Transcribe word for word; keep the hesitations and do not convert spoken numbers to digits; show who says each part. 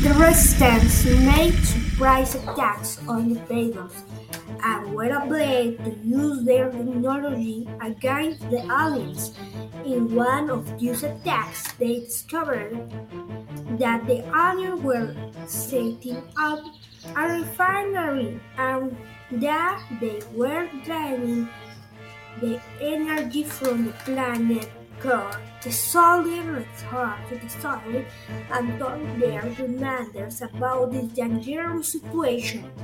Speaker 1: The resistance made surprise attacks on invaders and were able to use their technology against the aliens. In one of these attacks, they discovered that the aliens were setting up a refinery and that they were draining the energy from the planet core. The soldiers returned to the site and told their commanders about this dangerous situation.